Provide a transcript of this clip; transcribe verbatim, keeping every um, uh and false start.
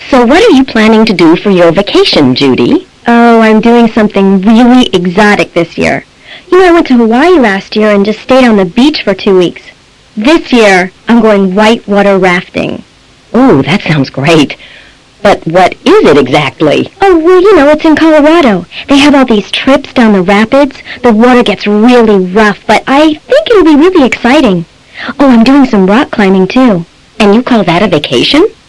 So what are you planning to do for your vacation, Judy? Oh, I'm doing something really exotic this year. You know, I went to Hawaii last year and just stayed on the beach for two weeks. This year, I'm going whitewater rafting. Oh, that sounds great. But what is it exactly? Oh, well, you know, it's in Colorado. They have all these trips down the rapids. The water gets really rough, but I think it'll be really exciting. Oh, I'm doing some rock climbing, too. And you call that a vacation?